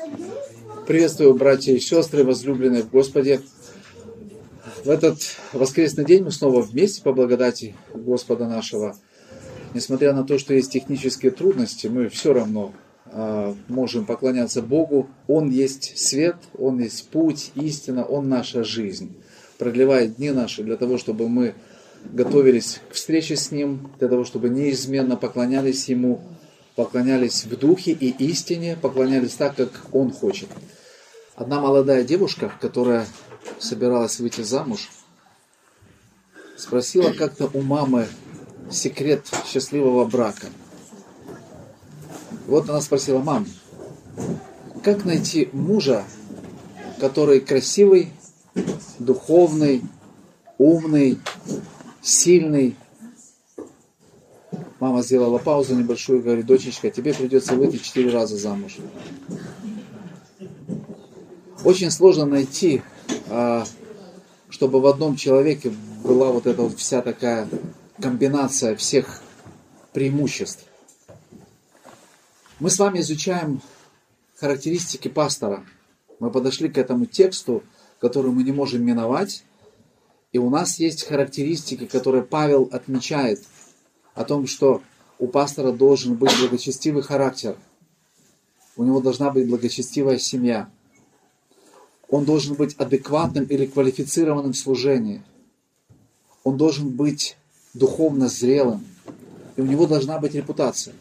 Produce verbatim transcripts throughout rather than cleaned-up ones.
Приветствую, братья и сестры, возлюбленные в Господе. В этот воскресный день мы снова вместе по благодати Господа нашего. Несмотря на то, что есть технические трудности, мы все равно э, можем поклоняться Богу. Он есть свет, Он есть путь, истина, Он наша жизнь. Продлевает дни наши для того, чтобы мы готовились к встрече с Ним, для того, чтобы неизменно поклонялись Ему, поклонялись в духе и истине, поклонялись так, как Он хочет. Одна молодая девушка, которая собиралась выйти замуж, спросила как-то у мамы секрет счастливого брака. Вот она спросила: мам, как найти мужа, который красивый, духовный, умный, сильный? Мама сделала паузу небольшую и говорит: дочечка, тебе придется выйти четыре раза замуж. Очень сложно найти, чтобы в одном человеке была вот эта вот вся такая комбинация всех преимуществ. Мы с вами изучаем характеристики пастора. Мы подошли к этому тексту, который мы не можем миновать. И у нас есть характеристики, которые Павел отмечает о том, что у пастора должен быть благочестивый характер. У него должна быть благочестивая семья. Он должен быть адекватным или квалифицированным в служении. Он должен быть духовно зрелым. И у него должна быть репутация.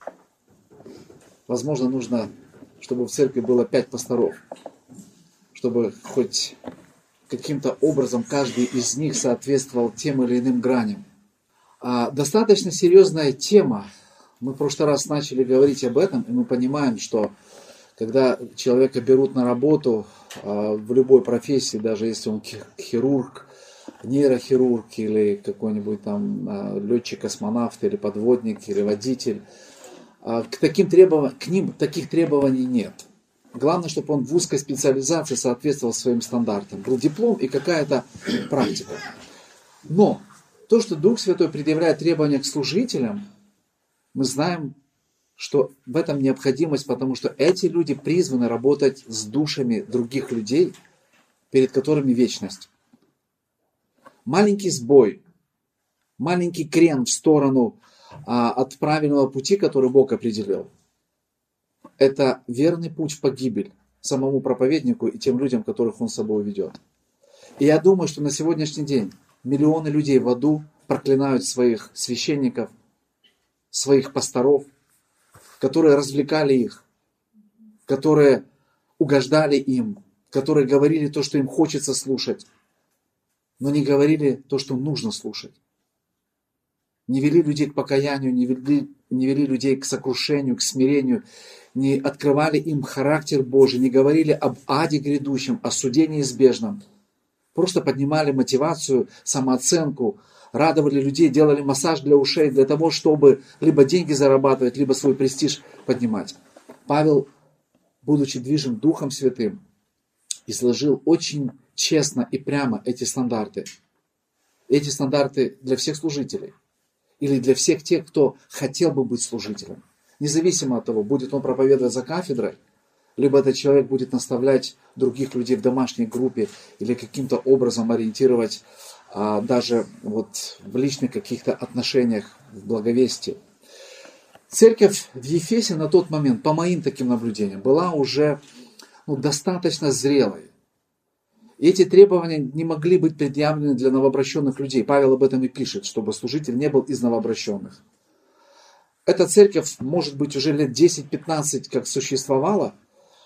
Возможно, нужно, чтобы в церкви было пять пасторов. Чтобы хоть каким-то образом каждый из них соответствовал тем или иным граням. А достаточно серьезная тема. Мы в прошлый раз начали говорить об этом, и мы понимаем, что когда человека берут на работу в любой профессии, даже если он хирург, нейрохирург или какой-нибудь там летчик-космонавт или подводник или водитель, к таким требованиям, к ним таких требований нет. Главное, чтобы он в узкой специализации соответствовал своим стандартам. Был диплом и какая-то практика. Но то, что Дух Святой предъявляет требования к служителям, мы знаем, что в этом необходимость, потому что эти люди призваны работать с душами других людей, перед которыми вечность. Маленький сбой, маленький крен в сторону а, от правильного пути, который Бог определил, это верный путь в погибель самому проповеднику и тем людям, которых он с собой ведет. И я думаю, что на сегодняшний день миллионы людей в аду проклинают своих священников, своих пасторов, которые развлекали их, которые угождали им, которые говорили то, что им хочется слушать, но не говорили то, что нужно слушать. Не вели людей к покаянию, не вели, не вели людей к сокрушению, к смирению, не открывали им характер Божий, не говорили об аде грядущем, о суде неизбежном. Просто поднимали мотивацию, самооценку, радовали людей, делали массаж для ушей, для того, чтобы либо деньги зарабатывать, либо свой престиж поднимать. Павел, будучи движим Духом Святым, изложил очень честно и прямо эти стандарты. Эти стандарты для всех служителей. Или для всех тех, кто хотел бы быть служителем. Независимо от того, будет он проповедовать за кафедрой, либо этот человек будет наставлять других людей в домашней группе, или каким-то образом ориентировать а, даже вот в личных каких-то отношениях, в благовестии. Церковь в Ефесе на тот момент, по моим таким наблюдениям, была уже ну, достаточно зрелой. И эти требования не могли быть предъявлены для новообращенных людей. Павел об этом и пишет, чтобы служитель не был из новообращенных. Эта церковь, может быть, уже лет десять-пятнадцать как существовала,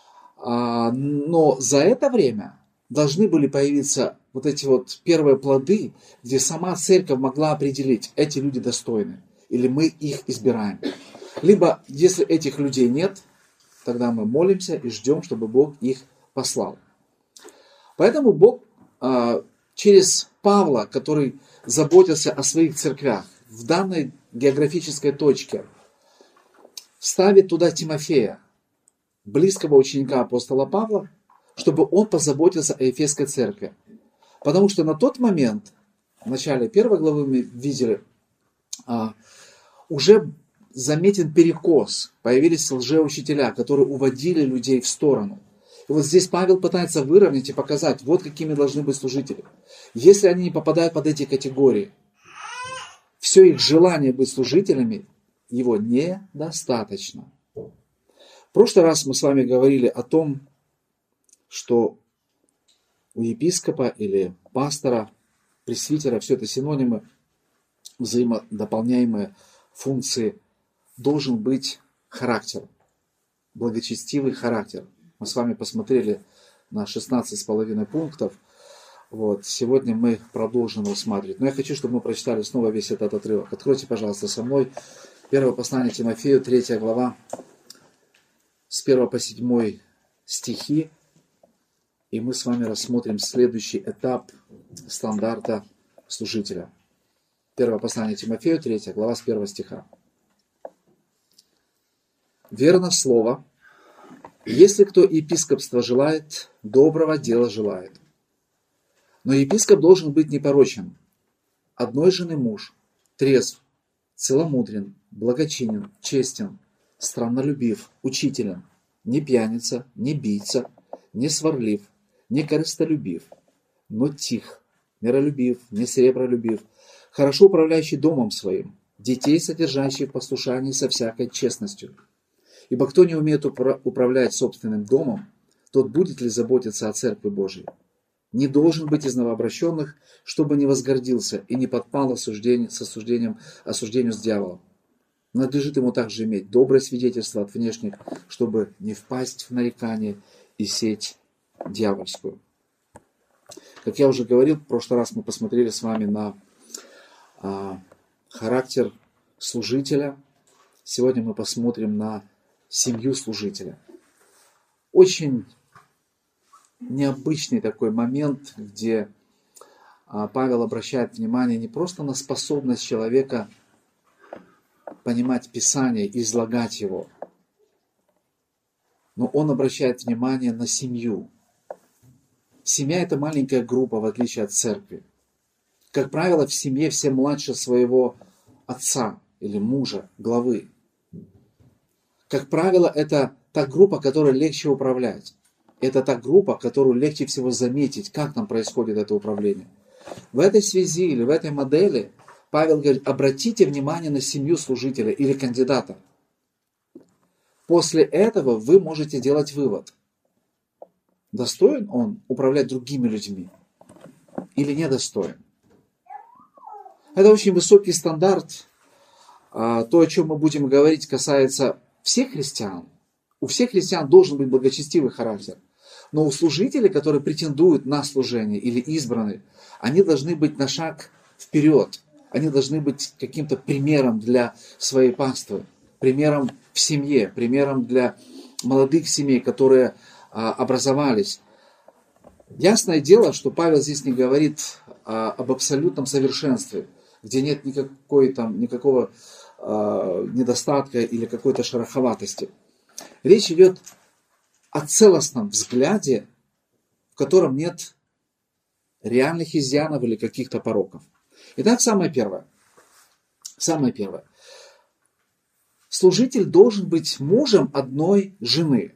но за это время должны были появиться вот эти вот первые плоды, где сама церковь могла определить, эти люди достойны, или мы их избираем. Либо, если этих людей нет, тогда мы молимся и ждем, чтобы Бог их послал. Поэтому Бог через Павла, который заботился о своих церквях, в данной географической точке, ставит туда Тимофея, близкого ученика апостола Павла, чтобы он позаботился о Ефесской церкви. Потому что на тот момент, в начале первой главы мы видели, уже заметен перекос, появились лжеучителя, которые уводили людей в сторону. И вот здесь Павел пытается выровнять и показать, вот какими должны быть служители. Если они не попадают под эти категории, все их желание быть служителями, его недостаточно. В прошлый раз мы с вами говорили о том, что у епископа или пастора, пресвитера, все это синонимы, взаимодополняемые функции, должен быть характер, благочестивый характер. Мы с вами посмотрели на шестнадцать с половиной пунктов. Вот. Сегодня мы продолжим рассматривать. Но я хочу, чтобы мы прочитали снова весь этот отрывок. Откройте, пожалуйста, со мной первое послание Тимофею, третья глава, с первого по седьмой стихи. И мы с вами рассмотрим следующий этап стандарта служителя. Первое послание Тимофею, третья глава, с первого стиха. «Верно слово, если кто епископство желает, доброго дела желает. Но епископ должен быть непорочен, одной жены муж, трезв, целомудрен, благочинен, честен, страннолюбив, учителен, не пьяница, не бийца, не сварлив, не корыстолюбив, но тих, миролюбив, не сребролюбив, хорошо управляющий домом своим, детей содержащий в послушании со всякой честностью. Ибо кто не умеет управлять собственным домом, тот будет ли заботиться о Церкви Божией? Не должен быть из новообращенных, чтобы не возгордился и не подпал осуждение, с осуждением, осуждению с дьяволом. Надлежит ему также иметь доброе свидетельство от внешних, чтобы не впасть в нарекание и сеть дьявольскую». Как я уже говорил, в прошлый раз мы посмотрели с вами на а, характер служителя. Сегодня мы посмотрим на семью служителя. Очень необычный такой момент, где а, Павел обращает внимание не просто на способность человека понимать Писание и излагать его, но он обращает внимание на семью. Семья – это маленькая группа, в отличие от церкви. Как правило, в семье все младше своего отца или мужа, главы. Как правило, это та группа, которой легче управлять. Это та группа, которую легче всего заметить, как там происходит это управление. В этой связи или в этой модели Павел говорит, обратите внимание на семью служителя или кандидата. После этого вы можете делать вывод. Достоин он управлять другими людьми или недостоин? Это очень высокий стандарт. То, о чем мы будем говорить, касается всех христиан. У всех христиан должен быть благочестивый характер. Но у служителей, которые претендуют на служение или избраны, они должны быть на шаг вперед. Они должны быть каким-то примером для своей паствы, примером в семье, примером для молодых семей, которые а, образовались. Ясное дело, что Павел здесь не говорит а, об абсолютном совершенстве, где нет никакой, там, никакого а, недостатка или какой-то шероховатости. Речь идет о целостном взгляде, в котором нет реальных изъянов или каких-то пороков. Итак, самое первое. Самое первое. Служитель должен быть мужем одной жены.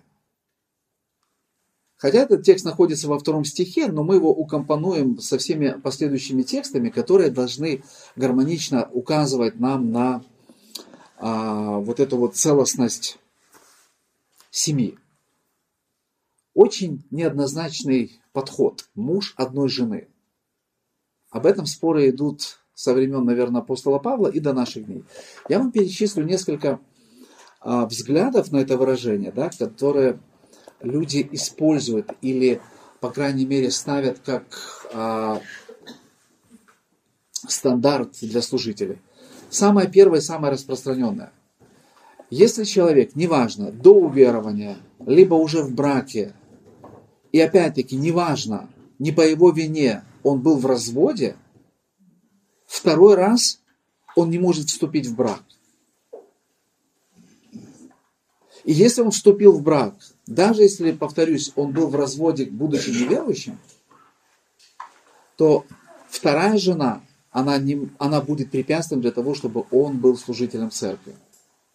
Хотя этот текст находится во втором стихе, но мы его укомпонуем со всеми последующими текстами, которые должны гармонично указывать нам на а, вот эту вот целостность семьи. Очень неоднозначный подход. Муж одной жены. Об этом споры идут со времен, наверное, апостола Павла и до наших дней. Я вам перечислю несколько а, взглядов на это выражение, да, которые люди используют или, по крайней мере, ставят как а, стандарт для служителей. Самое первое, самое распространенное. Если человек, неважно, до уверования, либо уже в браке, и опять-таки, неважно, не по его вине он был в разводе, второй раз он не может вступить в брак. И если он вступил в брак, даже если, повторюсь, он был в разводе, будучи неверующим, то вторая жена, она, не, она будет препятствием для того, чтобы он был служителем церкви.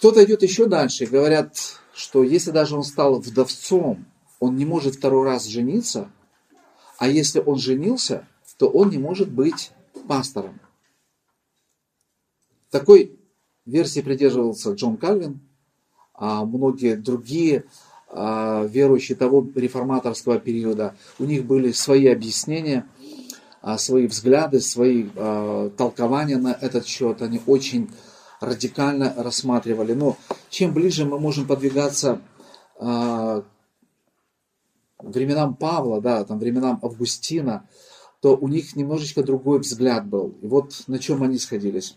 Кто-то идет еще дальше, говорят, что если даже он стал вдовцом, он не может второй раз жениться, а если он женился, то он не может быть пастором. Такой версии придерживался Джон Кальвин, а многие другие а, верующие того реформаторского периода. У них были свои объяснения, а, свои взгляды, свои а, толкования на этот счет. Они очень радикально рассматривали. Но чем ближе мы можем подвигаться а, временам Павла, да, там, временам Августина, то у них немножечко другой взгляд был. И вот на чем они сходились.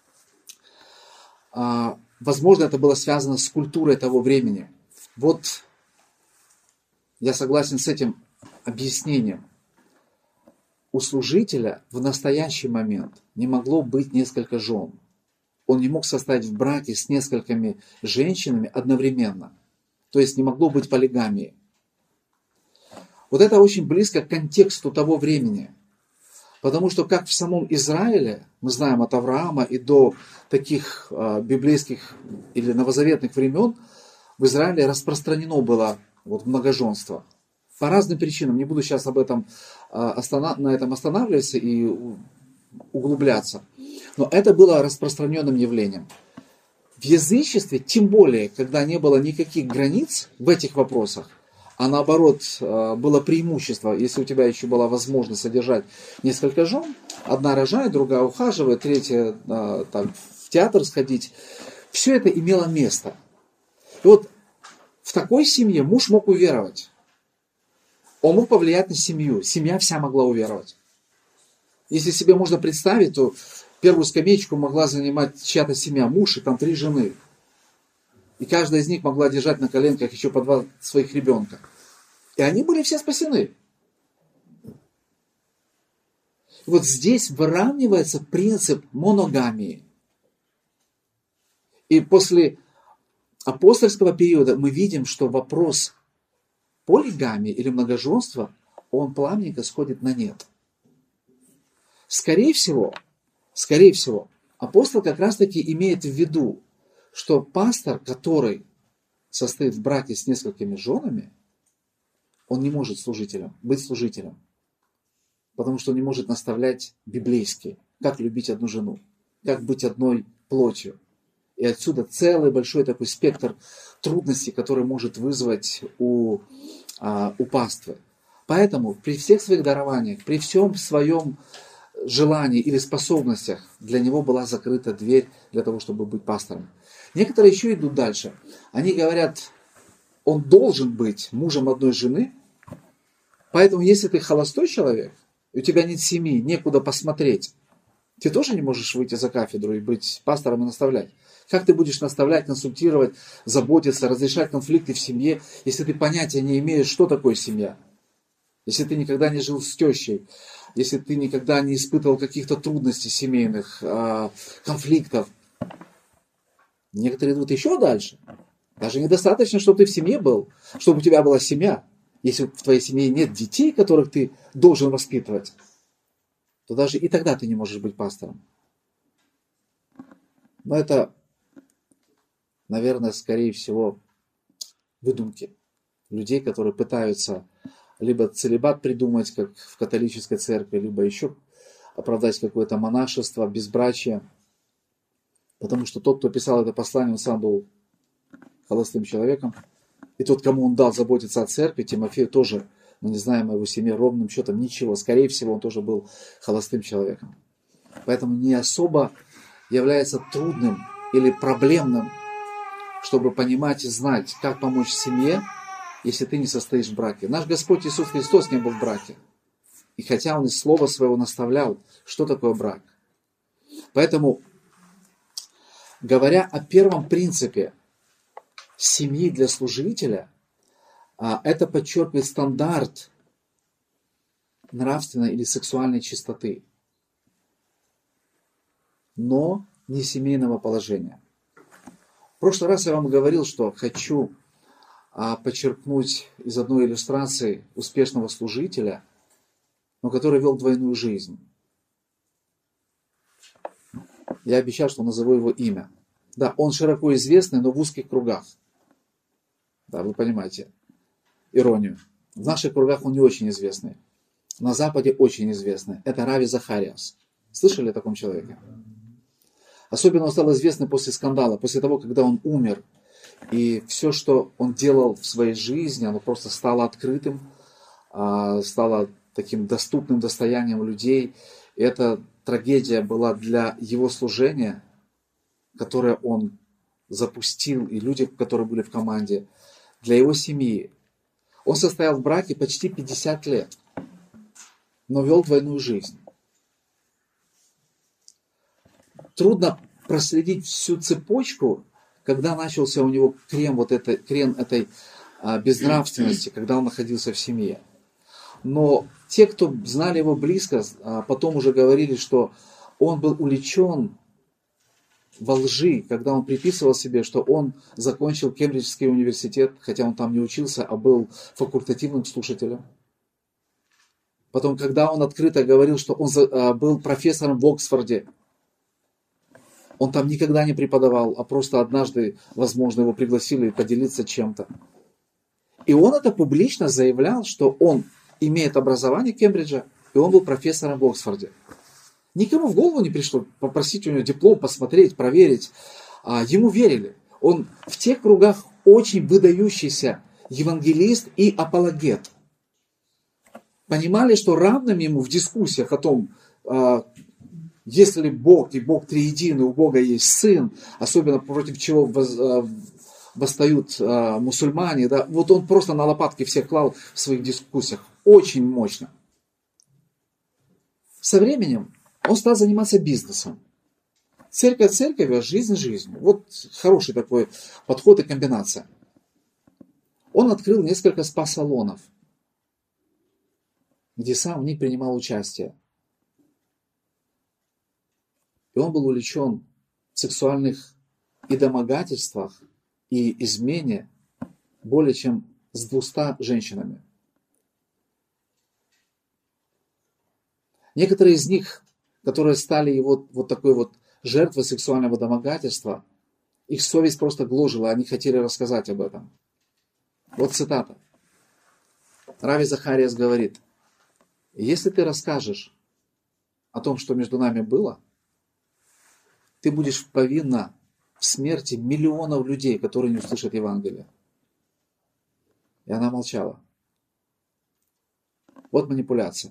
А, возможно, это было связано с культурой того времени. Вот я согласен с этим объяснением. У служителя в настоящий момент не могло быть несколько жен. Он не мог состоять в браке с несколькими женщинами одновременно. То есть не могло быть полигамии. Вот это очень близко к контексту того времени. Потому что как в самом Израиле, мы знаем от Авраама и до таких э, библейских или новозаветных времен, в Израиле распространено было вот, многоженство. По разным причинам. Не буду сейчас об этом, э, останов... на этом останавливаться и углубляться. Но это было распространенным явлением. В язычестве, тем более, когда не было никаких границ в этих вопросах, а наоборот, было преимущество, если у тебя еще была возможность содержать несколько жен, одна рожает, другая ухаживает, третья там, в театр сходить, все это имело место. И вот в такой семье муж мог уверовать. Он мог повлиять на семью, семья вся могла уверовать. Если себе можно представить, то первую скамеечку могла занимать чья-то семья, муж и там три жены. И каждая из них могла держать на коленках еще по два своих ребенка. И они были все спасены. И вот здесь выравнивается принцип моногамии. И после апостольского периода мы видим, что вопрос полигамии или многоженства, он плавненько сходит на нет. Скорее всего, скорее всего, апостол как раз-таки имеет в виду, что пастор, который состоит в браке с несколькими женами, он не может служителем, быть служителем. Потому что он не может наставлять библейски, как любить одну жену, как быть одной плотью. И отсюда целый большой такой спектр трудностей, который может вызвать у, а, у паствы. Поэтому при всех своих дарованиях, при всем своем желании или способностях, для него была закрыта дверь для того, чтобы быть пастором. Некоторые еще идут дальше. Они говорят, он должен быть мужем одной жены, поэтому если ты холостой человек, и у тебя нет семьи, некуда посмотреть, ты тоже не можешь выйти за кафедру и быть пастором и наставлять. Как ты будешь наставлять, консультировать, заботиться, разрешать конфликты в семье, если ты понятия не имеешь, что такое семья? Если ты никогда не жил с тещей, если ты никогда не испытывал каких-то трудностей семейных, конфликтов. Некоторые идут еще дальше. Даже недостаточно, чтобы ты в семье был, чтобы у тебя была семья. Если в твоей семье нет детей, которых ты должен воспитывать, то даже и тогда ты не можешь быть пастором. Но это, наверное, скорее всего, выдумки людей, которые пытаются либо целибат придумать, как в католической церкви, либо еще оправдать какое-то монашество, безбрачие. Потому что тот, кто писал это послание, он сам был холостым человеком. И тот, кому он дал заботиться о церкви, Тимофею тоже, мы не знаем о его семье ровным счетом ничего. Скорее всего, он тоже был холостым человеком. Поэтому не особо является трудным или проблемным, чтобы понимать и знать, как помочь семье, если ты не состоишь в браке. Наш Господь Иисус Христос не был в браке. И хотя Он из слова своего наставлял, что такое брак. Поэтому, говоря о первом принципе семьи для служителя, это подчеркивает стандарт нравственной или сексуальной чистоты, но не семейного положения. В прошлый раз я вам говорил, что хочу подчеркнуть из одной иллюстрации успешного служителя, но который вел двойную жизнь. Я обещал, что назову его имя. Да, он широко известный, но в узких кругах. Да, вы понимаете иронию. В наших кругах он не очень известный. На Западе очень известный. Это Рави Захариас. Слышали о таком человеке? Особенно он стал известным после скандала, после того, когда он умер. И все, что он делал в своей жизни, оно просто стало открытым, стало таким доступным достоянием людей. И эта трагедия была для его служения, которое он запустил, и люди, которые были в команде, для его семьи. Он состоял в браке почти пятьдесят лет, но вел двойную жизнь. Трудно проследить всю цепочку, когда начался у него крен, вот это, крен этой а, безнравственности, когда он находился в семье. Но те, кто знали его близко, а, потом уже говорили, что он был увлечен во лжи, когда он приписывал себе, что он закончил Кембриджский университет, хотя он там не учился, а был факультативным слушателем. Потом, когда он открыто говорил, что он был профессором в Оксфорде, он там никогда не преподавал, а просто однажды, возможно, его пригласили поделиться чем-то. И он это публично заявлял, что он имеет образование Кембриджа, и он был профессором в Оксфорде. Никому в голову не пришло попросить у него диплом, посмотреть, проверить. Ему верили. Он в тех кругах очень выдающийся евангелист и апологет. Понимали, что равным ему в дискуссиях о том, если Бог и Бог триединый, у Бога есть Сын, особенно против чего восстают мусульмане, да, вот он просто на лопатки всех клал в своих дискуссиях. Очень мощно. Со временем он стал заниматься бизнесом. Церковь церковью, а жизнь жизнью. Вот хороший такой подход и комбинация. Он открыл несколько спа-салонов, где сам в них принимал участие. И он был увлечен в сексуальных и домогательствах, и измене более чем с двумястами женщинами. Некоторые из них, которые стали его вот такой вот жертвой сексуального домогательства, их совесть просто гложила, они хотели рассказать об этом. Вот цитата. Рави Захариас говорит: если ты расскажешь о том, что между нами было, ты будешь повинна в смерти миллионов людей, которые не услышат Евангелие. И она молчала. Вот манипуляция.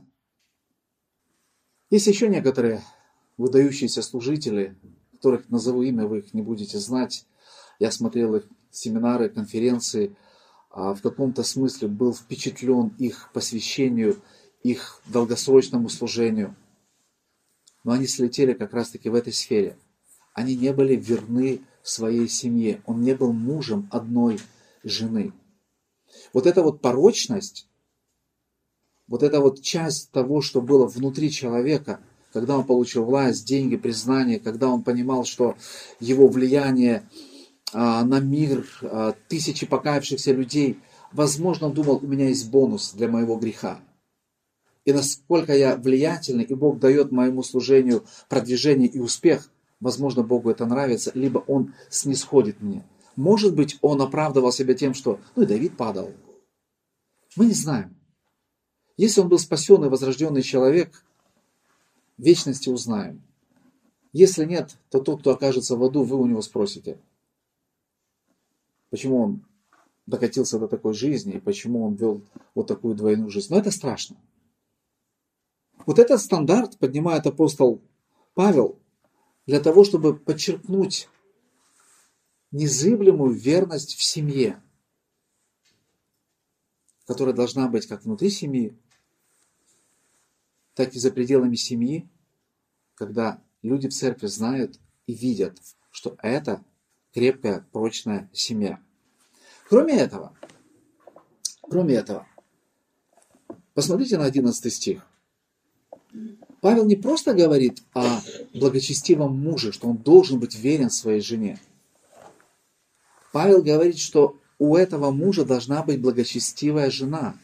Есть еще некоторые выдающиеся служители, которых назову имя, вы их не будете знать. Я смотрел их семинары, конференции, в каком-то смысле был впечатлен их посвящению, их долгосрочному служению. Но они слетели как раз-таки в этой сфере. Они не были верны своей семье. Он не был мужем одной жены. Вот эта вот порочность, вот эта вот часть того, что было внутри человека, когда он получил власть, деньги, признание, когда он понимал, что его влияние а, на мир, а, тысячи покаявшихся людей, возможно, он думал, у меня есть бонус для моего греха. И насколько я влиятельный, и Бог дает моему служению продвижение и успех, возможно, Богу это нравится, либо Он снисходит мне. Может быть, он оправдывал себя тем, что, ну и Давид падал. Мы не знаем. Если он был спасенный, возрожденный человек, в вечности узнаем. Если нет, то тот, кто окажется в аду, вы у него спросите, почему он докатился до такой жизни, и почему он вел вот такую двойную жизнь. Но это страшно. Вот этот стандарт поднимает апостол Павел для того, чтобы подчеркнуть незыблемую верность в семье, которая должна быть как внутри семьи, так и за пределами семьи, когда люди в церкви знают и видят, что это крепкая, прочная семья. Кроме этого, кроме этого, посмотрите на одиннадцатый стих. Павел не просто говорит о благочестивом муже, что он должен быть верен своей жене. Павел говорит, что у этого мужа должна быть благочестивая жена.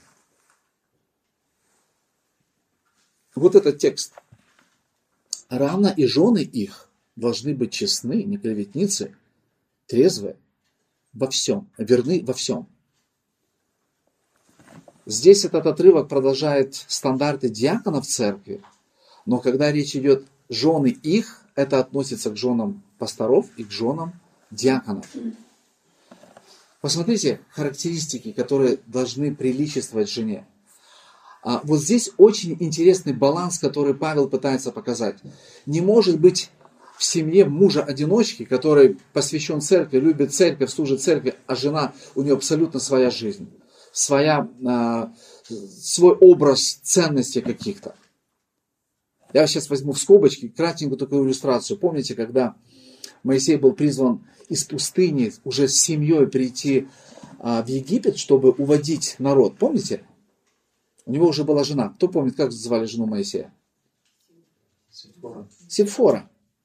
Вот этот текст. Равно и жены их должны быть честны, не клеветницы, трезвы во всем, верны во всем. Здесь этот отрывок продолжает стандарты диаконов в церкви, но когда речь идет жены их, это относится к женам пасторов и к женам диаконов. Посмотрите характеристики, которые должны приличествовать жене. А вот здесь очень интересный баланс, который Павел пытается показать. Не может быть в семье мужа-одиночки, который посвящен церкви, любит церковь, служит церкви, а жена, у нее абсолютно своя жизнь, своя, э, свой образ ценностей каких-то. Я сейчас возьму в скобочки кратенькую такую иллюстрацию. Помните, когда Моисей был призван из пустыни уже с семьей прийти э, в Египет, чтобы уводить народ? Помните? У него уже была жена. Кто помнит, как звали жену Моисея? Сепфора. Сепфора.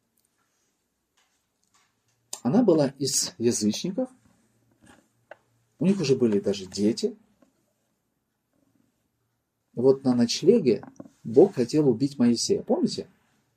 Она была из язычников. У них уже были даже дети. И вот на ночлеге Бог хотел убить Моисея. Помните?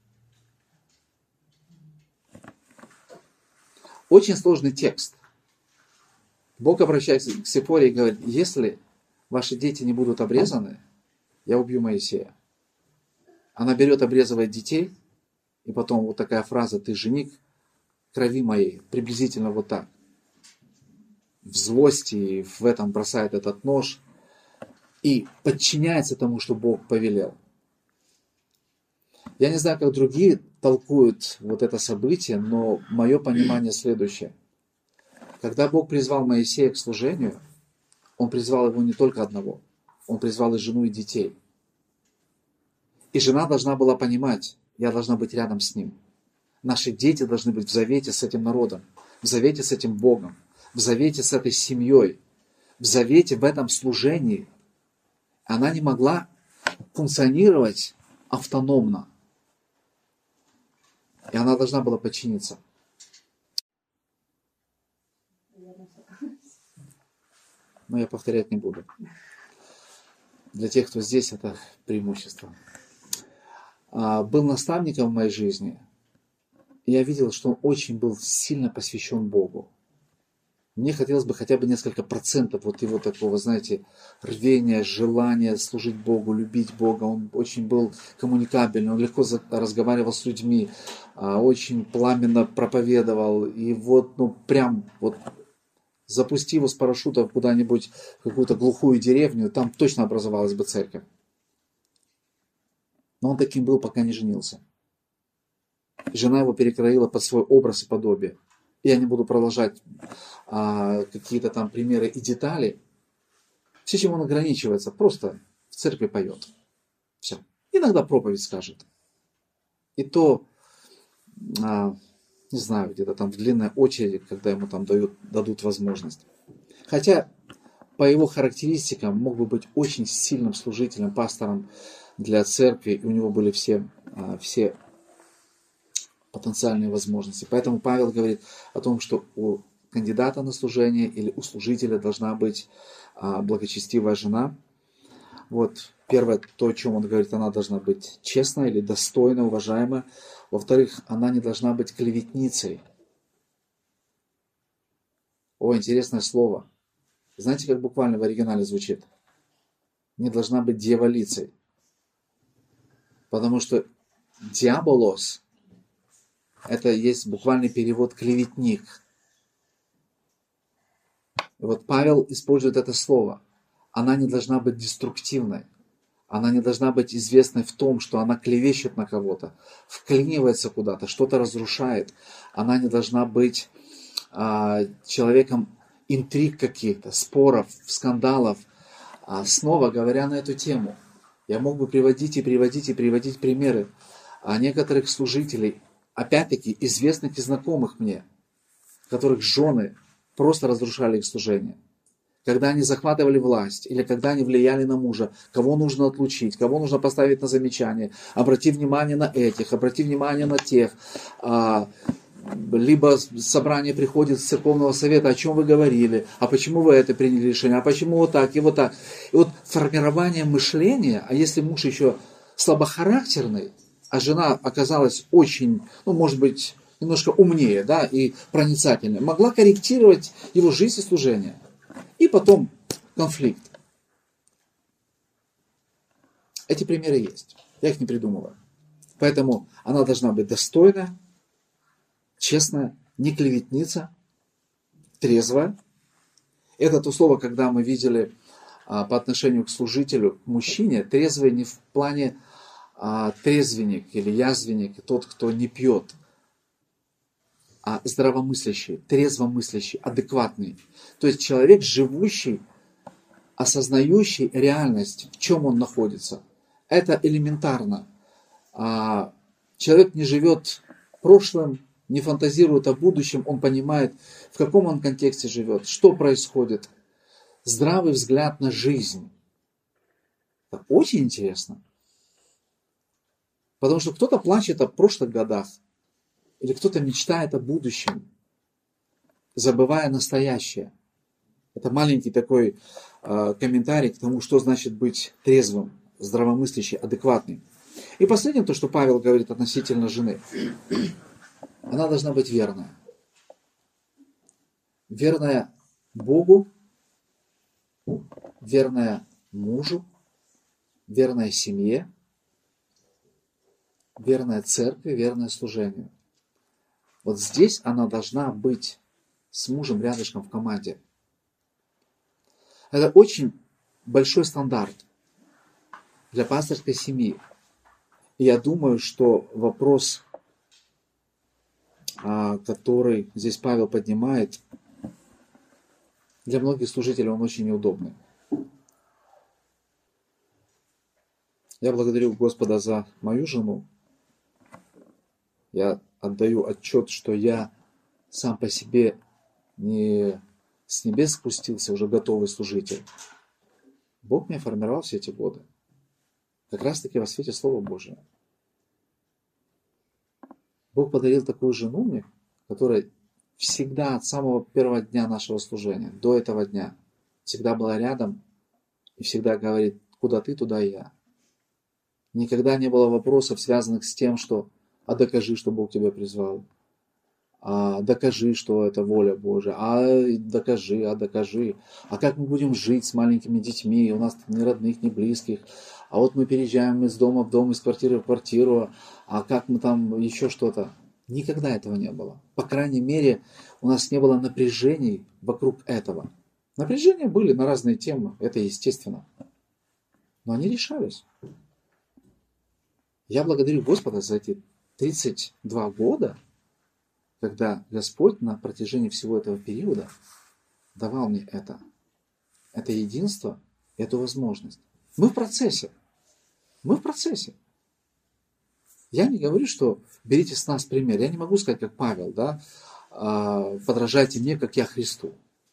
Очень сложный текст. Бог обращается к Сепфоре и говорит: если ваши дети не будут обрезаны, я убью Моисея. Она берет, обрезывает детей, и потом вот такая фраза: ты жених крови моей, приблизительно вот так. В злости в этом бросает этот нож и подчиняется тому, что Бог повелел. Я не знаю, как другие толкуют вот это событие, но мое понимание следующее. Когда Бог призвал Моисея к служению, Он призвал его не только одного, Он призвал и жену, и детей. И жена должна была понимать: я должна быть рядом с ним. Наши дети должны быть в завете с этим народом, в завете с этим Богом, в завете с этой семьей, в завете в этом служении. Она не могла функционировать автономно. И она должна была подчиниться. Но я повторять не буду. Для тех, кто здесь, это преимущество. Был наставником в моей жизни. И я видел, что он очень был сильно посвящен Богу. Мне хотелось бы хотя бы несколько процентов вот его такого, знаете, рвения, желания служить Богу, любить Бога. Он очень был коммуникабельный, он легко разговаривал с людьми, очень пламенно проповедовал. И вот, ну, прям вот запусти его с парашюта куда-нибудь в какую-то глухую деревню, там точно образовалась бы церковь. Но он таким был, пока не женился. Жена его перекроила под свой образ и подобие. Я не буду продолжать а, какие-то там примеры и детали. Все, чем он ограничивается, просто в церкви поет. Все. Иногда проповедь скажет. И то, а, не знаю, где-то там в длинной очереди, когда ему там дают, дадут возможность. Хотя по его характеристикам мог бы быть очень сильным служителем, пастором для церкви, и у него были все, а, все потенциальные возможности. Поэтому Павел говорит о том, что у кандидата на служение или у служителя должна быть а, благочестивая жена. Вот первое, то, о чем он говорит, она должна быть честная или достойная, уважаемая. Во-вторых, она не должна быть клеветницей. О, интересное слово. Знаете, как буквально в оригинале звучит? Не должна быть дьяволицей. Потому что диаболос — это есть буквальный перевод клеветник. И вот Павел использует это слово. Она не должна быть деструктивной. Она не должна быть известной в том, что она клевещет на кого-то, вклинивается куда-то, что-то разрушает. Она не должна быть а, человеком интриг каких-то, споров, скандалов. А снова говоря на эту тему, я мог бы приводить и приводить и приводить примеры а, некоторых служителей, опять-таки, известных и знакомых мне, которых жены просто разрушали их служение. Когда они захватывали власть, или когда они влияли на мужа, кого нужно отлучить, кого нужно поставить на замечание, обрати внимание на этих, обрати внимание на тех. Либо собрание приходит с церковного совета, о чем вы говорили, а почему вы это приняли решение, а почему вот так и вот так. И вот формирование мышления, а если муж еще слабохарактерный, а жена оказалась очень, ну, может быть, немножко умнее, да, и проницательнее, могла корректировать его жизнь и служение. И потом конфликт. Эти примеры есть. Я их не придумываю. Поэтому она должна быть достойная, честная, не клеветница, трезвая. Это то слово, когда мы видели а, по отношению к служителю, к мужчине, трезвый не в плане а, трезвенник или язвенник, тот, кто не пьет, а здравомыслящий, трезвомыслящий, адекватный. То есть человек, живущий, осознающий реальность, в чем он находится. Это элементарно. А, человек не живет прошлым, не фантазирует о будущем, он понимает, в каком он контексте живет, что происходит. Здравый взгляд на жизнь. Это очень интересно. Потому что кто-то плачет о прошлых годах, или кто-то мечтает о будущем, забывая настоящее. Это маленький такой э, комментарий к тому, что значит быть трезвым, здравомыслящий, адекватный. И последнее, то, что Павел говорит относительно жены. Она должна быть верная. Верная Богу, верная мужу, верная семье, верная церкви, верная служению. Вот здесь она должна быть с мужем рядышком в команде. Это очень большой стандарт для пасторской семьи. И я думаю, что вопрос, который здесь Павел поднимает, для многих служителей он очень неудобный. Я благодарю Господа за мою жену. Я отдаю отчет, что я сам по себе не с небес спустился, уже готовый служитель. Бог меня формировал все эти годы. Как раз таки во свете Слова Божия. Бог подарил такую жену мне, которая всегда от самого первого дня нашего служения, до этого дня, всегда была рядом и всегда говорит, куда ты, туда и я. Никогда не было вопросов, связанных с тем, что а докажи, что Бог тебя призвал. А докажи, что это воля Божия. А докажи, а докажи. А как мы будем жить с маленькими детьми? У нас ни родных, ни близких. А вот мы переезжаем из дома в дом, из квартиры в квартиру. А как мы там еще что-то? Никогда этого не было. По крайней мере, у нас не было напряжений вокруг этого. Напряжения были на разные темы. Это естественно. Но они решались. Я благодарю Господа за эти тридцать два года, когда Господь на протяжении всего этого периода давал мне это. Это единство, эту возможность. Мы в процессе. Мы в процессе. Я не говорю, что берите с нас пример. Я не могу сказать, как Павел, да, подражайте мне, как я Христу.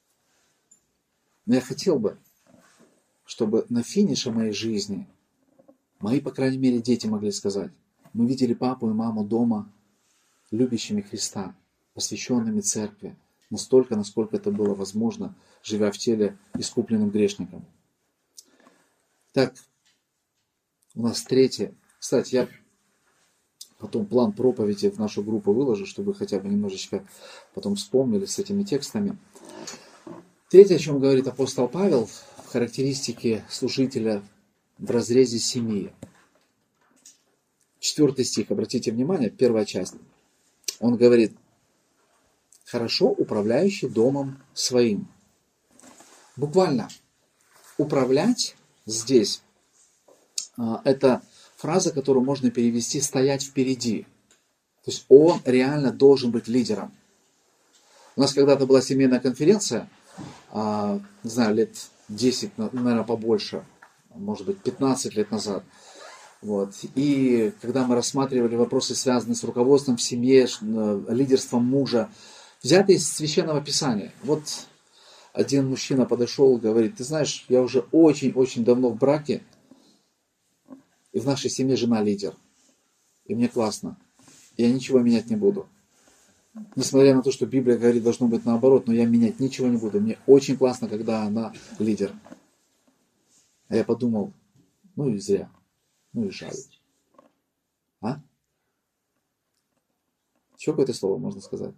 Но я хотел бы, чтобы на финише моей жизни мои, по крайней мере, дети могли сказать, мы видели папу и маму дома, любящими Христа, посвященными церкви, настолько, насколько это было возможно, живя в теле искупленным грешником. Так, у нас третье. Кстати, я потом план проповеди в нашу группу выложу, чтобы вы хотя бы немножечко потом вспомнили с этими текстами. Третье, о чем говорит апостол Павел, в характеристике служителя в разрезе семьи. Четвертый стих, обратите внимание, первая часть. Он говорит, хорошо управляющий домом своим. Буквально, управлять здесь, это фраза, которую можно перевести «стоять впереди». То есть он реально должен быть лидером. У нас когда-то была семейная конференция, не знаю, лет десять, наверное, побольше, может быть, пятнадцать лет назад. Вот. И когда мы рассматривали вопросы, связанные с руководством в семье, лидерством мужа, взятые из Священного Писания. Вот один мужчина подошел и говорит, ты знаешь, я уже очень-очень давно в браке, и в нашей семье жена лидер. И мне классно. Я ничего менять не буду. Несмотря на то, что Библия говорит, должно быть наоборот, но я менять ничего не буду. Мне очень классно, когда она лидер. А я подумал, ну и зря. Ну и жаль. А? Еще какое-то слово можно сказать?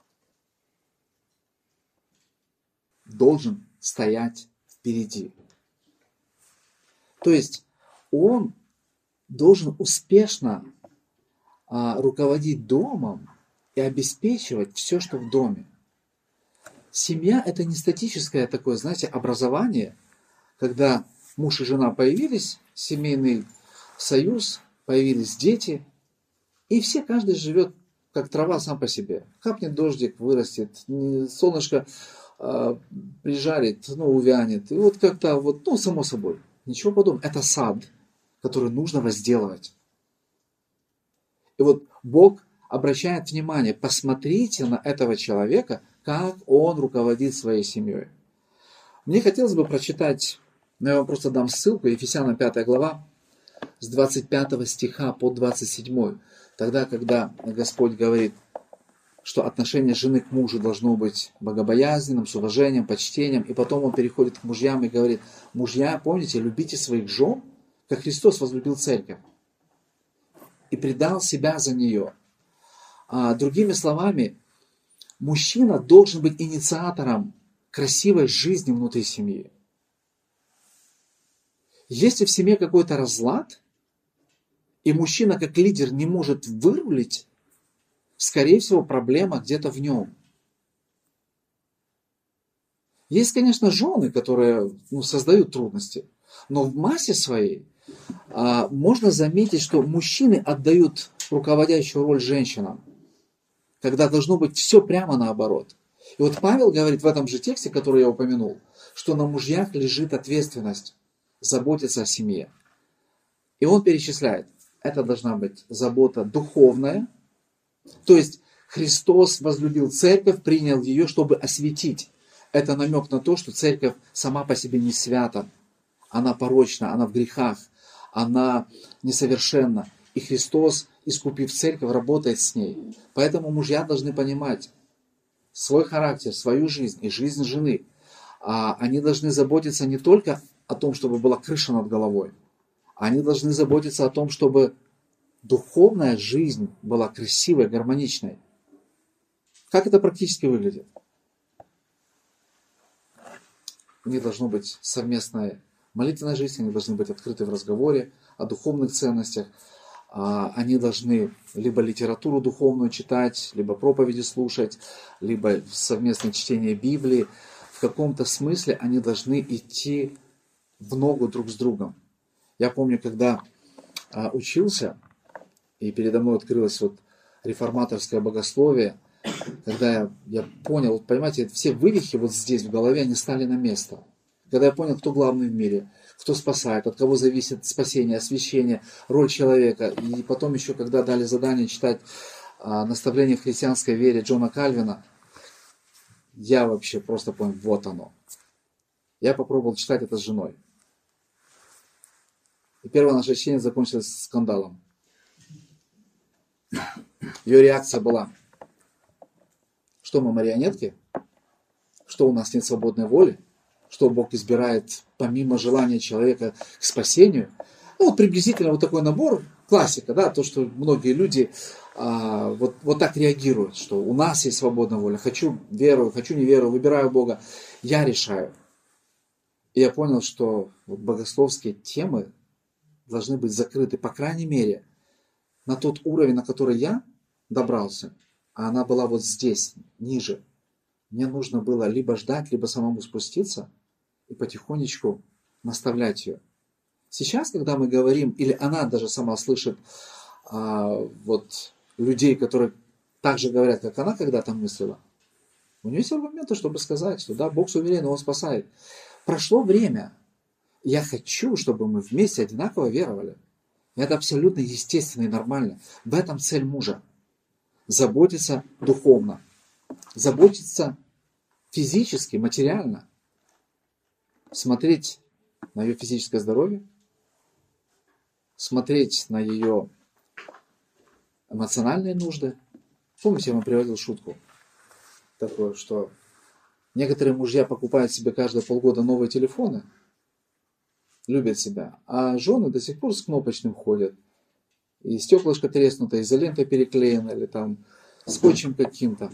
Должен стоять впереди. То есть он должен успешно а, руководить домом и обеспечивать все, что в доме. Семья – это не статическое такое, знаете, образование, когда муж и жена появились, семейный союз, появились дети, и все, каждый живет как трава сам по себе. Капнет дождик, вырастет, солнышко э, прижарит, ну, увянет. И вот как-то, вот, ну, само собой. Ничего подобного. Это сад, который нужно возделывать. И вот Бог обращает внимание, посмотрите на этого человека, как он руководит своей семьей. Мне хотелось бы прочитать, но я вам просто дам ссылку, Ефесянам пятая глава, с двадцать пятого стиха по двадцать седьмой. Тогда, когда Господь говорит, что отношение жены к мужу должно быть богобоязненным, с уважением, почтением, и потом он переходит к мужьям и говорит, мужья, помните, любите своих жен, как Христос возлюбил церковь и предал себя за нее. А, другими словами, мужчина должен быть инициатором красивой жизни внутри семьи. Если в семье какой-то разлад, и мужчина как лидер не может вырулить, скорее всего, проблема где-то в нем. Есть, конечно, жены, которые ну, создают трудности, но в массе своей а, можно заметить, что мужчины отдают руководящую роль женщинам, когда должно быть все прямо наоборот. И вот Павел говорит в этом же тексте, который я упомянул, что на мужьях лежит ответственность заботиться о семье. И он перечисляет, это должна быть забота духовная, то есть Христос возлюбил церковь, принял ее, чтобы осветить. Это намек на то, что церковь сама по себе не свята, она порочна, она в грехах, она несовершенна. И Христос, искупив церковь, работает с ней. Поэтому мужья должны понимать свой характер, свою жизнь и жизнь жены. А они должны заботиться не только о том, чтобы была крыша над головой, они должны заботиться о том, чтобы духовная жизнь была красивой, гармоничной. Как это практически выглядит? У них должна быть совместная молитвенная жизнь, они должны быть открыты в разговоре о духовных ценностях. Они должны либо литературу духовную читать, либо проповеди слушать, либо совместное чтение Библии. В каком-то смысле они должны идти в ногу друг с другом. Я помню, когда учился, и передо мной открылось вот реформаторское богословие, когда я, я понял, вот понимаете, все вывихи вот здесь в голове, они стали на место. Когда я понял, кто главный в мире, кто спасает, от кого зависит спасение, освящение, роль человека. И потом еще, когда дали задание читать а, наставление в христианской вере Джона Кальвина, я вообще просто понял, вот оно. Я попробовал читать это с женой. И первое наше чтение закончилось скандалом. Ее реакция была, что мы марионетки, что у нас нет свободной воли, что Бог избирает помимо желания человека к спасению. Ну, вот приблизительно вот такой набор, классика, да, то, что многие люди а, вот, вот так реагируют, что у нас есть свободная воля, хочу верую, хочу не верую, выбираю Бога, я решаю. И я понял, что вот богословские темы должны быть закрыты, по крайней мере, на тот уровень, на который я добрался, а она была вот здесь, ниже. Мне нужно было либо ждать, либо самому спуститься и потихонечку наставлять ее. Сейчас, когда мы говорим, или она даже сама слышит а, вот, людей, которые так же говорят, как она когда-то мыслила, у нее есть аргументы, чтобы сказать, что да, Бог суверен, Он спасает. Прошло время. Я хочу, чтобы мы вместе одинаково веровали. Это абсолютно естественно и нормально. В этом цель мужа. Заботиться духовно. Заботиться физически, материально. Смотреть на ее физическое здоровье. Смотреть на ее эмоциональные нужды. Помните, я вам приводил шутку такую, что некоторые мужья покупают себе каждые полгода новые телефоны, любят себя, а жены до сих пор с кнопочным ходят. И стеклышко треснуто, изолентой переклеено, или там скотчем каким-то.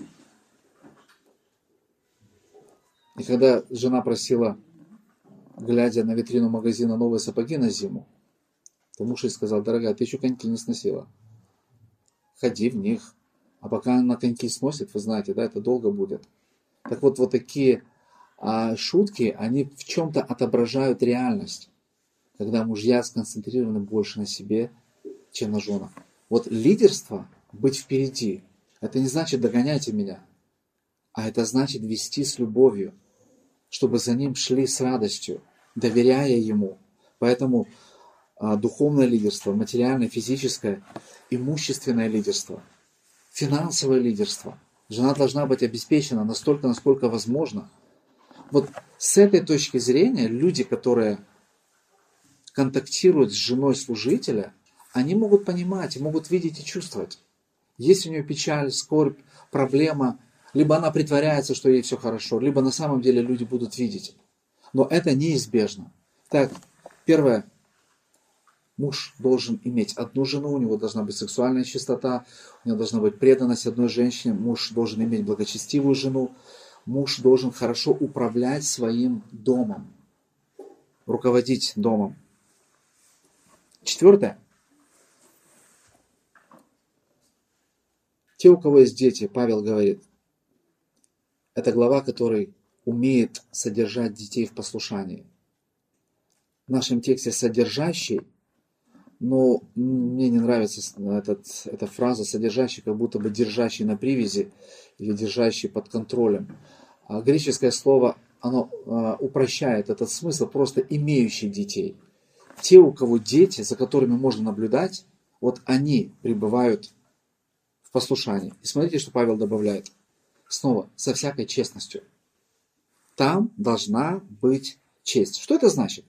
И когда жена просила, глядя на витрину магазина, новые сапоги на зиму, то муж ей сказал: дорогая, ты еще коньки не сносила. Ходи в них. А пока она коньки сносит, вы знаете, да, это долго будет. Так вот, вот такие а, шутки, они в чем-то отображают реальность. Когда мужья сконцентрированы больше на себе, чем на женах. Вот лидерство, быть впереди, это не значит догоняйте меня, а это значит вести с любовью, чтобы за ним шли с радостью, доверяя ему. Поэтому а, духовное лидерство, материальное, физическое, имущественное лидерство, финансовое лидерство. Жена должна быть обеспечена настолько, насколько возможно. Вот с этой точки зрения люди, которые контактируют с женой служителя, они могут понимать, могут видеть и чувствовать. Есть у нее печаль, скорбь, проблема, либо она притворяется, что ей все хорошо, либо на самом деле люди будут видеть. Но это неизбежно. Так, первое. Муж должен иметь одну жену, у него должна быть сексуальная чистота, у него должна быть преданность одной женщине, муж должен иметь благочестивую жену, муж должен хорошо управлять своим домом, руководить домом. Четвертое. Те, у кого есть дети, Павел говорит, это глава, который умеет содержать детей в послушании. В нашем тексте «содержащий», но мне не нравится этот, эта фраза «содержащий», как будто бы держащий на привязи или держащий под контролем. А греческое слово, оно а, упрощает этот смысл, просто имеющий детей. Те, у кого дети, за которыми можно наблюдать, вот они пребывают в послушании. И смотрите, что Павел добавляет. Снова, со всякой честностью. Там должна быть честь. Что это значит?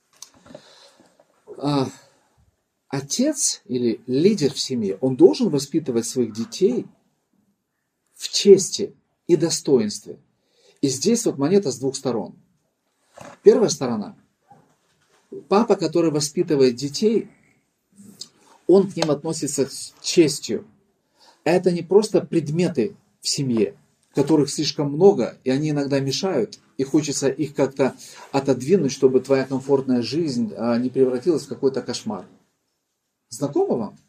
А, Отец или лидер в семье, он должен воспитывать своих детей в чести и достоинстве. И здесь вот монета с двух сторон. Первая сторона. Папа, который воспитывает детей, он к ним относится с честью. Это не просто предметы в семье, которых слишком много, и они иногда мешают, и хочется их как-то отодвинуть, чтобы твоя комфортная жизнь не превратилась в какой-то кошмар. Знакомо вам?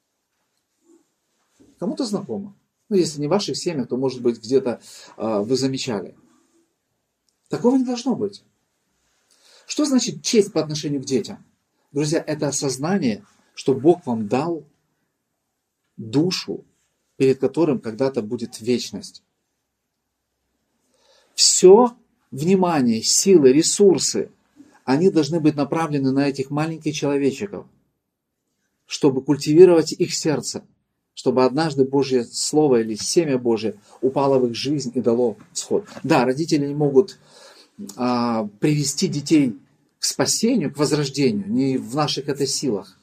Кому-то знакомо. Ну, если не в ваших семьях, то, может быть, где-то э, вы замечали. Такого не должно быть. Что значит честь по отношению к детям? Друзья, это осознание, что Бог вам дал душу, перед которым когда-то будет вечность. Все внимание, силы, ресурсы, они должны быть направлены на этих маленьких человечков, чтобы культивировать их сердце, чтобы однажды Божье Слово или семя Божие упало в их жизнь и дало всход. Да, родители не могут а, привести детей к спасению, к возрождению, не в наших это силах.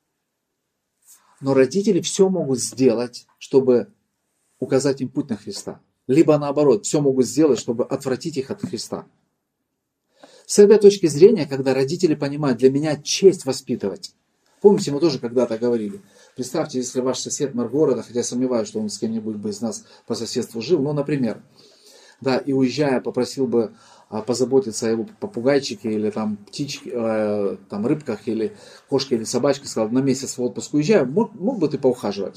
Но родители все могут сделать, чтобы указать им путь на Христа. Либо наоборот, все могут сделать, чтобы отвратить их от Христа. С этой точки зрения, когда родители понимают, для меня честь воспитывать. Помните, мы тоже когда-то говорили. Представьте, если ваш сосед мэр города, хотя я сомневаюсь, что он с кем-нибудь бы из нас по соседству жил, но, например, да, и уезжая, попросил бы а, позаботиться о его попугайчике или там птичке, э, там рыбках или кошке или собачке, сказал, на месяц в отпуск уезжаю, мог, мог бы ты поухаживать?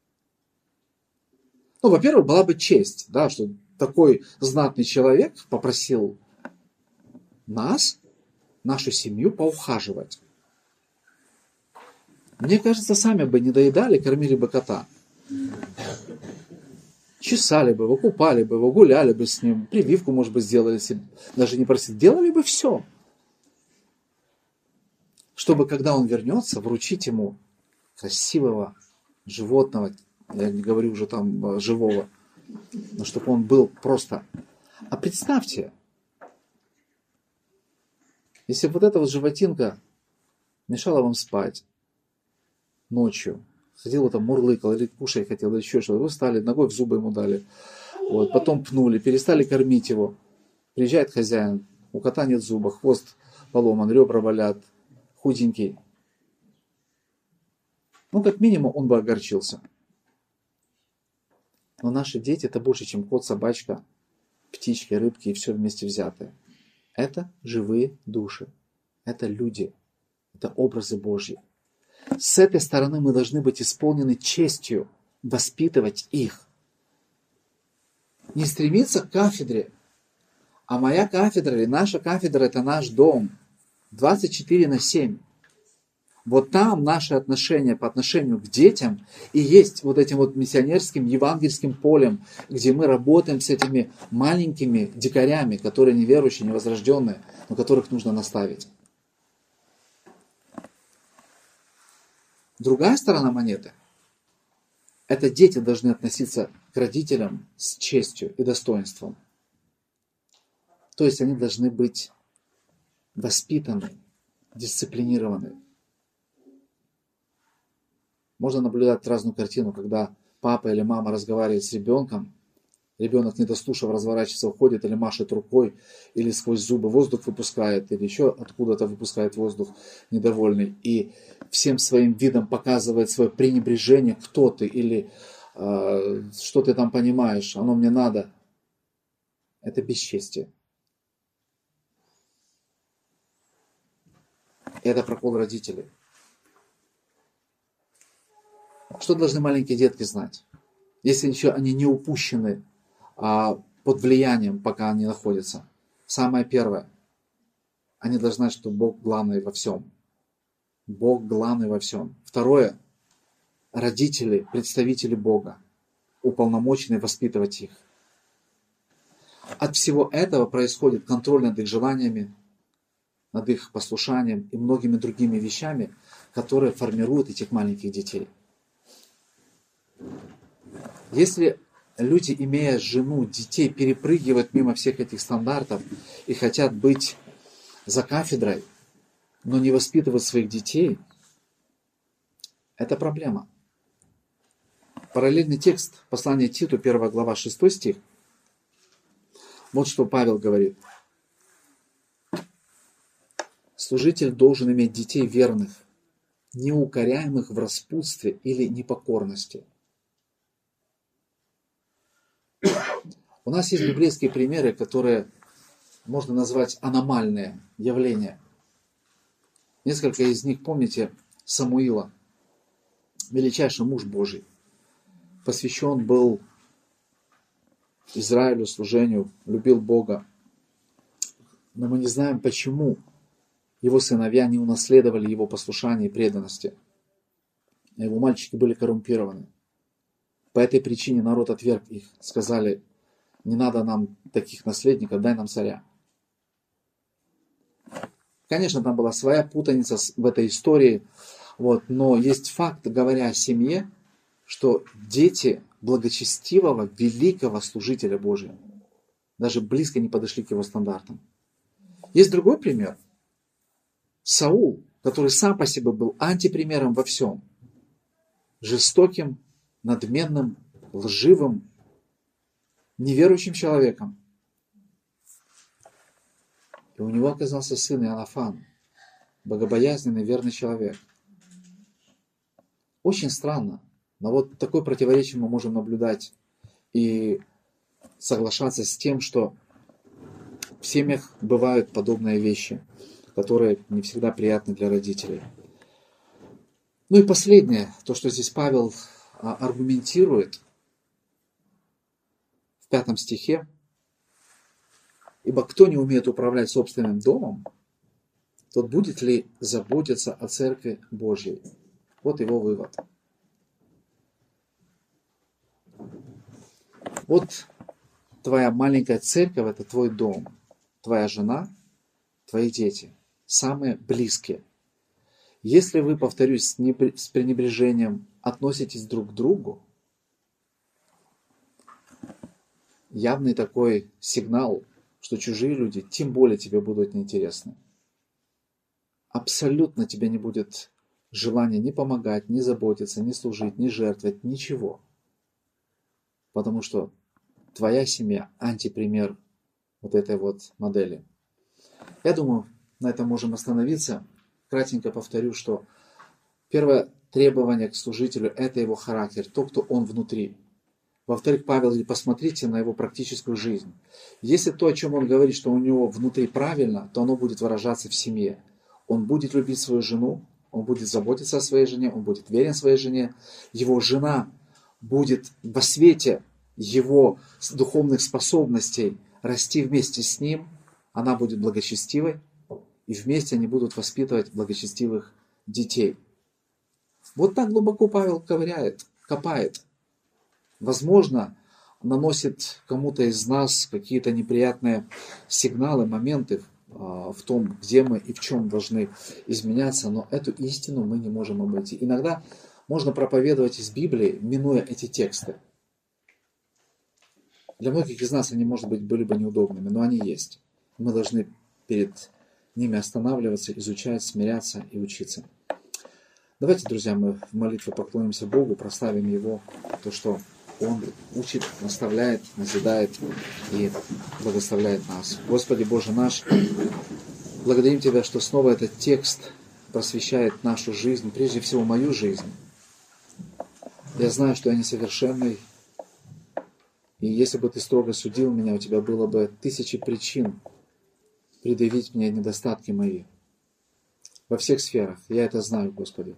Ну, во-первых, была бы честь, да, что такой знатный человек попросил нас, нашу семью, поухаживать. Мне кажется, сами бы не доедали, кормили бы кота. Чесали бы его, купали бы его, гуляли бы с ним, прививку, может быть, сделали, если даже не просили. Делали бы все. Чтобы, когда он вернется, вручить ему красивого животного, я не говорю уже там живого, но чтобы он был просто... А представьте, если вот эта вот животинка мешала вам спать, ночью, ходил там, мурлыкал, или кушать хотел, или еще что-то, вы встали, ногой в зубы ему дали, вот, потом пнули, перестали кормить его, приезжает хозяин, у кота нет зуба, хвост поломан, ребра болят, худенький. Ну, как минимум, он бы огорчился. Но наши дети это больше, чем кот, собачка, птички, рыбки и все вместе взятое. Это живые души. Это люди. Это образы Божьи. С этой стороны мы должны быть исполнены честью воспитывать их. Не стремиться к кафедре. А моя кафедра или наша кафедра это наш дом. двадцать четыре на семь. Вот там наши отношения по отношению к детям и есть вот этим вот миссионерским, евангельским полем, где мы работаем с этими маленькими дикарями, которые неверующие, невозрожденные, но которых нужно наставить. Другая сторона монеты – это дети должны относиться к родителям с честью и достоинством. То есть они должны быть воспитаны, дисциплинированы. Можно наблюдать разную картину, когда папа или мама разговаривает с ребенком, ребенок, не дослушав, разворачивается, уходит или машет рукой, или сквозь зубы воздух выпускает, или еще откуда-то выпускает воздух недовольный, и всем своим видом показывает свое пренебрежение, кто ты, или э, что ты там понимаешь, оно мне надо. Это бесчестие. Это прокол родителей. Что должны маленькие детки знать? Если еще они не упущены а, под влиянием, пока они находятся. Самое первое. Они должны знать, что Бог главный во всем. Бог главный во всем. Второе. Родители, представители Бога, уполномочены воспитывать их. От всего этого происходит контроль над их желаниями, над их послушанием и многими другими вещами, которые формируют этих маленьких детей. Если люди, имея жену, детей, перепрыгивают мимо всех этих стандартов и хотят быть за кафедрой, но не воспитывают своих детей, это проблема. Параллельный текст послания Титу, первая глава, шестой стих. Вот что Павел говорит. Служитель должен иметь детей верных, неукоряемых в распутстве или непокорности. У нас есть библейские примеры, которые можно назвать аномальные явления. Несколько из них, помните, Самуила, величайший муж Божий, посвящен был Израилю, служению, любил Бога. Но мы не знаем, почему его сыновья не унаследовали его послушания и преданности. Его мальчики были коррумпированы. По этой причине народ отверг их. Сказали, не надо нам таких наследников, дай нам царя. Конечно, там была своя путаница в этой истории. Вот, но есть факт, говоря о семье, что дети благочестивого, великого служителя Божия даже близко не подошли к его стандартам. Есть другой пример. Саул, который сам по себе был антипримером во всем. Жестоким, надменным, лживым, неверующим человеком. И у него оказался сын Иоаннафан, богобоязненный, верный человек. Очень странно, но вот такое противоречие мы можем наблюдать и соглашаться с тем, что в семьях бывают подобные вещи, которые не всегда приятны для родителей. Ну и последнее, то, что здесь Павел аргументирует в пятом стихе. Ибо кто не умеет управлять собственным домом, тот будет ли заботиться о церкви Божьей? Вот его вывод. Вот твоя маленькая церковь, это твой дом, твоя жена, твои дети, самые близкие. Если вы, повторюсь, с пренебрежением относитесь друг к другу, явный такой сигнал, что чужие люди тем более тебе будут неинтересны. Абсолютно тебе не будет желания ни помогать, ни заботиться, ни служить, ни жертвовать, ничего. Потому что твоя семья антипример вот этой вот модели. Я думаю, на этом можем остановиться. Кратенько повторю, что первое требование к служителю – это его характер, то, кто он внутри. Во-вторых, Павел говорит, посмотрите на его практическую жизнь. Если то, о чем он говорит, что у него внутри правильно, то оно будет выражаться в семье. Он будет любить свою жену, он будет заботиться о своей жене, он будет верен своей жене. Его жена будет во свете его духовных способностей расти вместе с ним. Она будет благочестивой, и вместе они будут воспитывать благочестивых детей. Вот так глубоко Павел ковыряет, копает. Возможно, наносит кому-то из нас какие-то неприятные сигналы, моменты в том, где мы и в чем должны изменяться, но эту истину мы не можем обойти. Иногда можно проповедовать из Библии, минуя эти тексты. Для многих из нас они, может быть, были бы неудобными, но они есть. Мы должны перед ними останавливаться, изучать, смиряться и учиться. Давайте, друзья, мы в молитве поклонимся Богу, прославим Его, то, что Он учит, наставляет, назидает и благословляет нас. Господи Боже наш, благодарим Тебя, что снова этот текст просвещает нашу жизнь, прежде всего мою жизнь. Я знаю, что я несовершенный, и если бы Ты строго судил меня, у Тебя было бы тысячи причин предъявить мне недостатки мои. Во всех сферах. Я это знаю, Господи.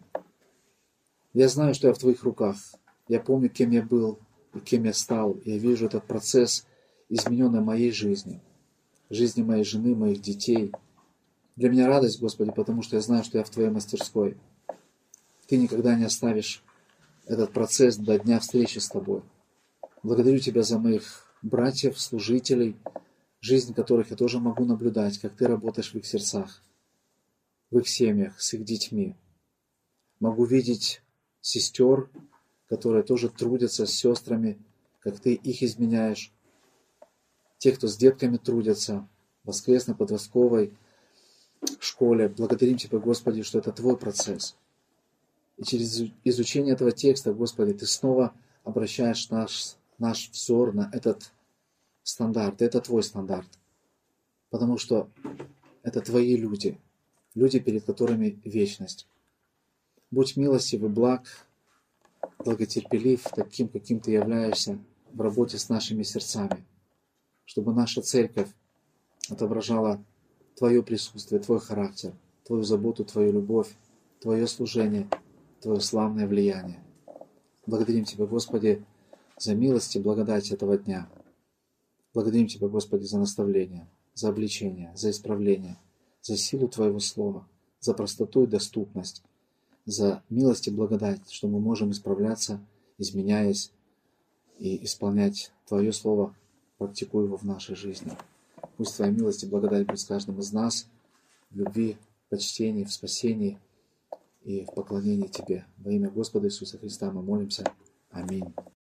Я знаю, что я в Твоих руках. Я помню, кем я был и кем я стал. Я вижу этот процесс измененной моей жизни, жизни моей жены, моих детей. Для меня радость, Господи, потому что я знаю, что я в Твоей мастерской. Ты никогда не оставишь этот процесс до дня встречи с Тобой. Благодарю Тебя за моих братьев, служителей, жизнь которых я тоже могу наблюдать, как Ты работаешь в их сердцах, в их семьях, с их детьми. Могу видеть сестер, которые тоже трудятся с сестрами, как Ты их изменяешь. Те, кто с детками трудятся, в воскресной, подростковой школе. Благодарим Тебя, Господи, что это Твой процесс. И через изучение этого текста, Господи, Ты снова обращаешь наш, наш взор на этот стандарт. Это Твой стандарт. Потому что это Твои люди. Люди, перед которыми вечность. Будь милостив и благ, благотерпелив таким, каким Ты являешься в работе с нашими сердцами, чтобы наша церковь отображала Твое присутствие, Твой характер, Твою заботу, Твою любовь, Твое служение, Твое славное влияние. Благодарим Тебя, Господи, за милость и благодать этого дня. Благодарим Тебя, Господи, за наставление, за обличение, за исправление, за силу Твоего Слова, за простоту и доступность, за милость и благодать, что мы можем исправляться, изменяясь и исполнять Твое Слово, практикуя его в нашей жизни. Пусть Твоя милость и благодать будет с каждым из нас в любви, в почтении, в спасении и в поклонении Тебе. Во имя Господа Иисуса Христа мы молимся. Аминь.